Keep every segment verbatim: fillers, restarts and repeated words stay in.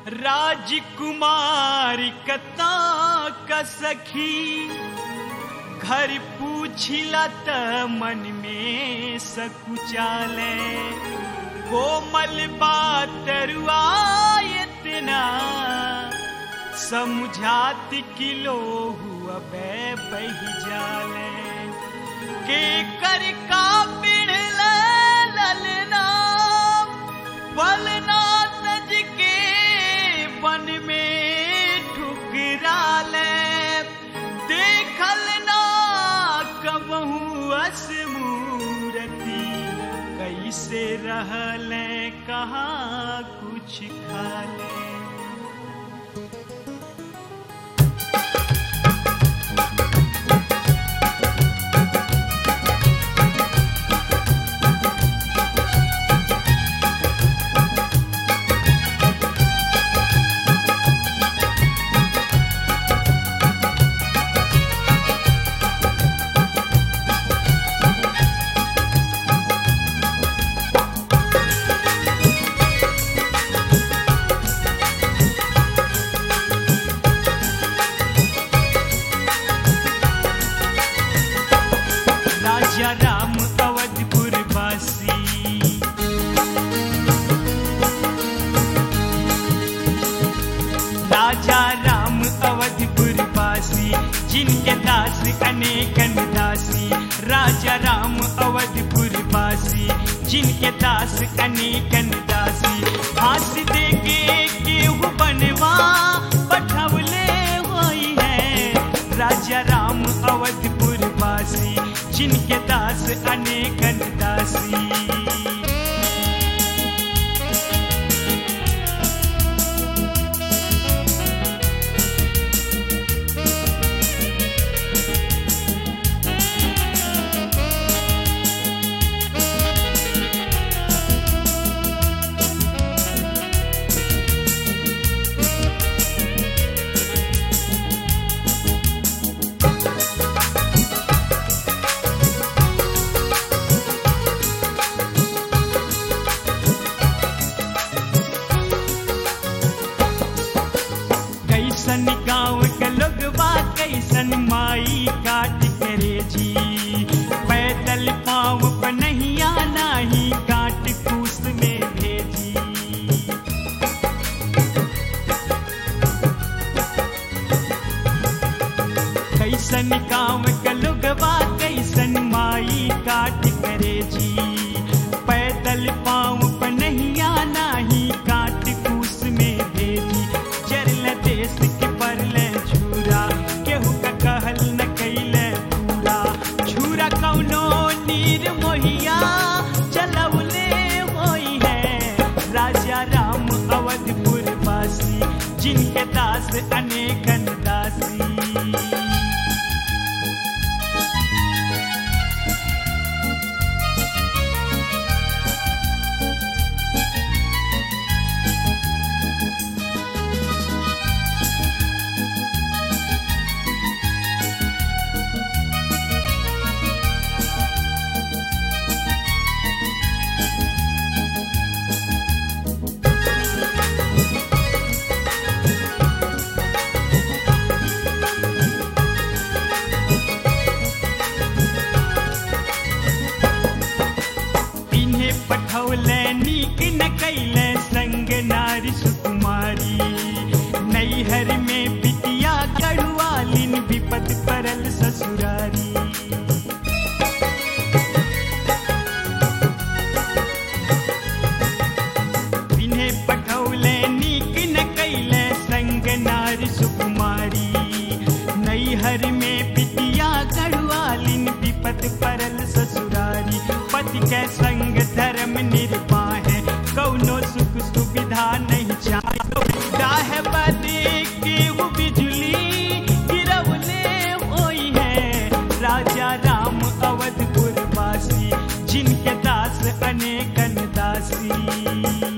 राजकुमारी कता का सखी, घर पूछिला त मन में सकुचाले। कोमल बात रुआ इतना, समझात किलो हुआ बे बही जाले। के कर का पिड़ ललना, पलना तज के वन में ठुकराले। देखल ना कबहू असमूरती, कैसे रहले कहाँ कुछ खाले। राजा राम अवधपुर वासी, राजा राम अवधपुर वासी, जिनके दास अनेकन दासी। राजा राम अवधपुर वासी, जिनके दास अनेकन दासी। फांस देके केहू बनवा पठवले होई है। राजा राम अवधपुर वासी, जिनके दास अनेकन दासी। कैसन गाँव के लोगवा, कैसन माई काट करे जी। पैदल पाँव पर नहीं आना ही, काट कूस में भेजी। कैसन गाँव के लोगवा, कैसन माई काट करे जी। पैदल पाँव पर नहीं आना ही, काट कूस में भेजी। चरल देश के परले छूरा, केहू का कहल न कैले पूरा। छूरा कौनो नीर मोहिया चलौले होई है। राजा राम अवधपुर वासी, जिनके दास अनेकन दासी। पठौले नीक न कैले संग नारी सुकुमारी। नैहर में बिटिया गढ़वालिन, विपद परल ससुरारी। इन्हें पठौले नीक न कैले संग नारी सुकुमारी। नैहर में बिटिया गढ़वालिन, विपद परल ससुरारी। पति के संग धर्म निर्वाह है, कौनो सुख सुविधा नहीं चाहे। डाह बदे के वो बिजली गिरवले होई है। राजा राम अवधपुर वासी, जिनके दास अनेकन दासी।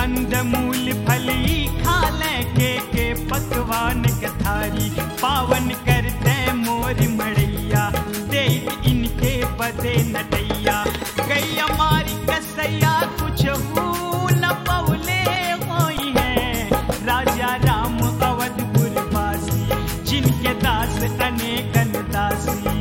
कंदमूल फली खा ले के के पकवान कथारी पावन करते मोर मड़ैया दे इनके बदे नटैया गैया मारी कसैया कुछ हो न पौले होई है राजा राम अवधपुर वासी जिनके दास अनेकन दासी।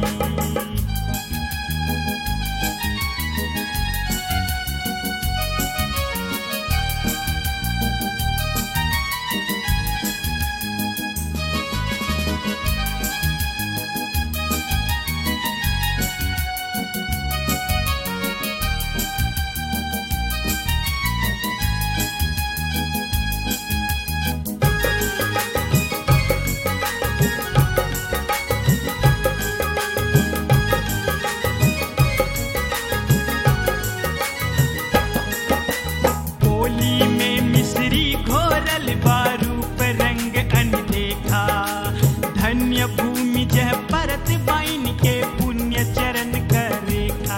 बारूप रंग अनदेखा धन्य भूमि जह परत बाइन के पुण्य चरण कर रेखा।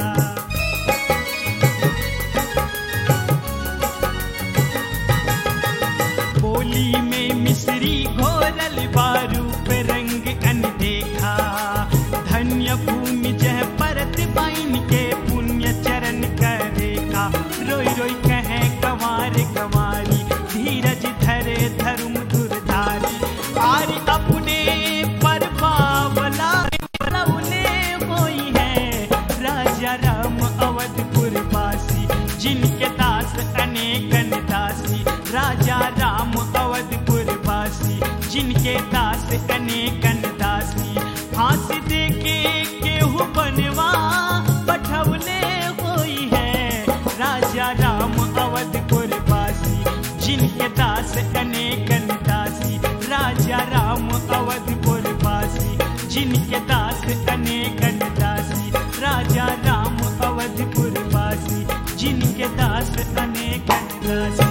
बोली में मिश्री घोरल बारूप रंग अनदेखा धन्य भूमि जह परत बाइन के पुण्य चरण कर रेखा। रोई रोई कहे कंवार कंवारी धीरज धरे धर्म धुरधारी आरी अपने पर बावला बलौले होई है राजा राम अवधपुर वासी जिनके दास अनेकन दासी। राजा राम अवधपुर वासी जिनके दास अनेकन दासी फांसी दे के केहू बनवा पठौले होई है राजा राम अवधपुर वासी जिनके दास अनेकन दासी। राजा राम अवधपुर वासी जिनके दास अनेकन दासी। राजा राम अवधपुर वासी जिनके दास अनेकन दासी।